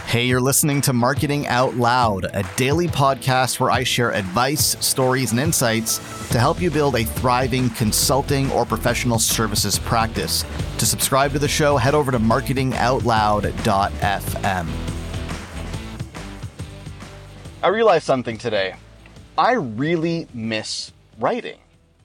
Hey, you're listening to Marketing Out Loud, a daily podcast where I share advice, stories, and insights to help you build a thriving consulting or professional services practice. To subscribe to the show, head over to marketingoutloud.fm. I realized something today. I really miss writing.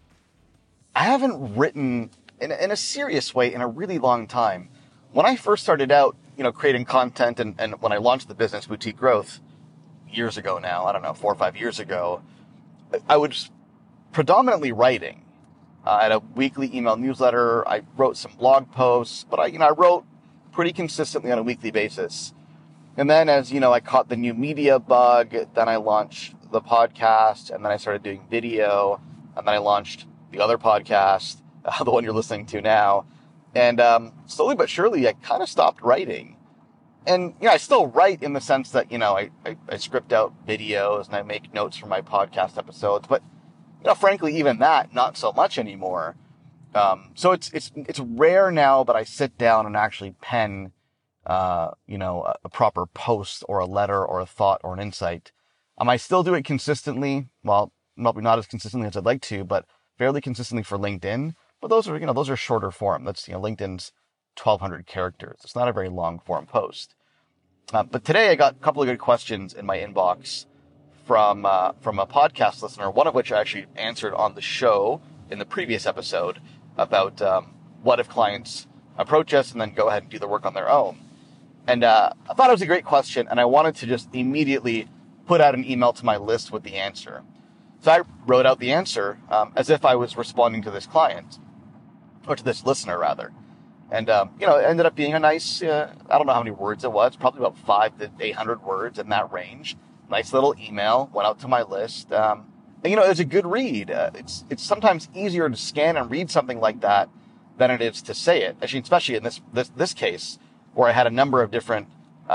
I haven't written in a serious way in a really long time. When I first started out, creating content and when I launched the business Boutique Growth years ago now, 4 or 5 years ago, I was predominantly writing. I had a weekly email newsletter. I wrote some blog posts, but I wrote pretty consistently on a weekly basis. And then as, I caught the new media bug, then I launched the podcast, and then I started doing video, and then I launched the other podcast, the one you're listening to now. And slowly but surely, I kind of stopped writing. And, I still write in the sense that, I script out videos and I make notes for my podcast episodes. But, frankly, even that, not so much anymore. So it's rare now that I sit down and actually pen, a proper post or a letter or a thought or an insight. I still do it consistently. Well, probably not as consistently as I'd like to, but fairly consistently for LinkedIn. But those are shorter form. That's, LinkedIn's 1,200 characters. It's not a very long form post. But today I got a couple of good questions in my inbox from a podcast listener, one of which I actually answered on the show in the previous episode about what if clients approach us and then go ahead and do the work on their own. And I thought it was a great question, and I wanted to just immediately put out an email to my list with the answer. So I wrote out the answer as if I was responding to this client. Or to this listener, rather. And, it ended up being a nice, I don't know how many words it was, probably about 500 to 800 words in that range. Nice little email, went out to my list. And, it was a good read. It's sometimes easier to scan and read something like that than it is to say it. Actually, especially in this case, where I had a number of different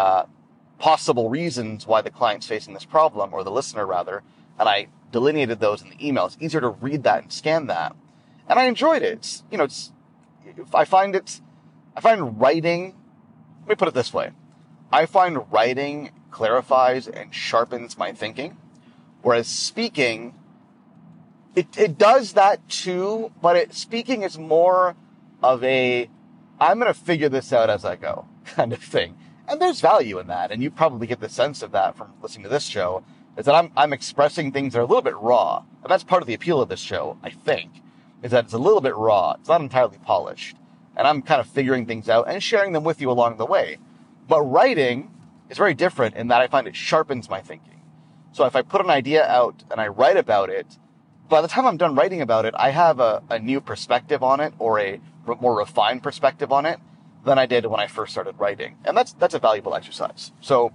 possible reasons why the client's facing this problem, or the listener, rather, and I delineated those in the email. It's easier to read that and scan that. And I enjoyed it. I find writing, let me put it this way. I find writing clarifies and sharpens my thinking, whereas speaking, it does that too, but speaking is more of a, I'm going to figure this out as I go kind of thing. And there's value in that. And you probably get the sense of that from listening to this show, is that I'm expressing things that are a little bit raw. And that's part of the appeal of this show, I think. Is that it's a little bit raw. It's not entirely polished. And I'm kind of figuring things out and sharing them with you along the way. But writing is very different in that I find it sharpens my thinking. So if I put an idea out and I write about it, by the time I'm done writing about it, I have a new perspective on it, or a more refined perspective on it than I did when I first started writing. And that's a valuable exercise. So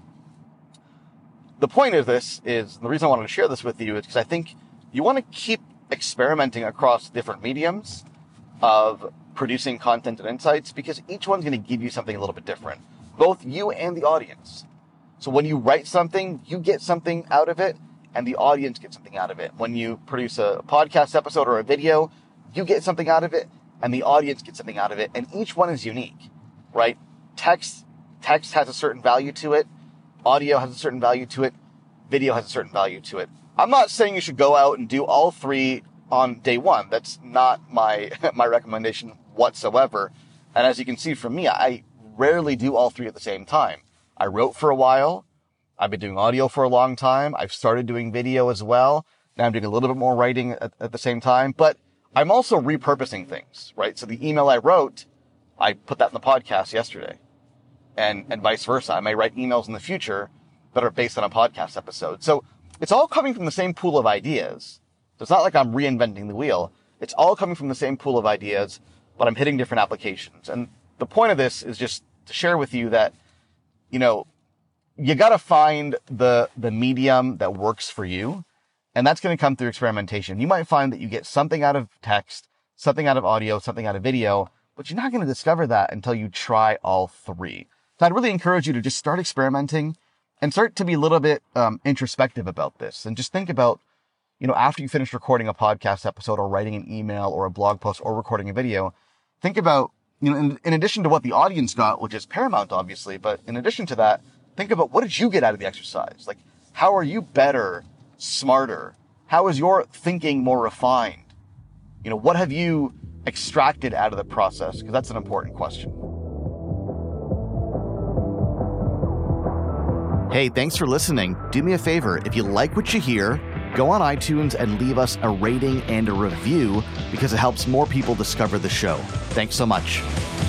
the point of this is, the reason I wanted to share this with you is because I think you want to keep experimenting across different mediums of producing content and insights, because each one's going to give you something a little bit different, both you and the audience. So when you write something, you get something out of it, and the audience gets something out of it. When you produce a podcast episode or a video, you get something out of it, and the audience gets something out of it, and each one is unique, right? Text has a certain value to it, audio has a certain value to it, video has a certain value to it. I'm not saying you should go out and do all three on day one. That's not my recommendation whatsoever. And as you can see from me, I rarely do all three at the same time. I wrote for a while. I've been doing audio for a long time. I've started doing video as well. Now I'm doing a little bit more writing at the same time. But I'm also repurposing things, right? So the email I wrote, I put that in the podcast yesterday. And vice versa. I may write emails in the future that are based on a podcast episode. So it's all coming from the same pool of ideas. So it's not like I'm reinventing the wheel. It's all coming from the same pool of ideas, but I'm hitting different applications. And the point of this is just to share with you that, you got to find the medium that works for you. And that's going to come through experimentation. You might find that you get something out of text, something out of audio, something out of video, but you're not going to discover that until you try all three. So I'd really encourage you to just start experimenting and start to be a little bit introspective about this, and just think about, after you finish recording a podcast episode or writing an email or a blog post or recording a video, think about, in addition to what the audience got, which is paramount, obviously, but in addition to that, think about, what did you get out of the exercise? Like, how are you better, smarter? How is your thinking more refined? What have you extracted out of the process? Because that's an important question. Hey, thanks for listening. Do me a favor. If you like what you hear, go on iTunes and leave us a rating and a review, because it helps more people discover the show. Thanks so much.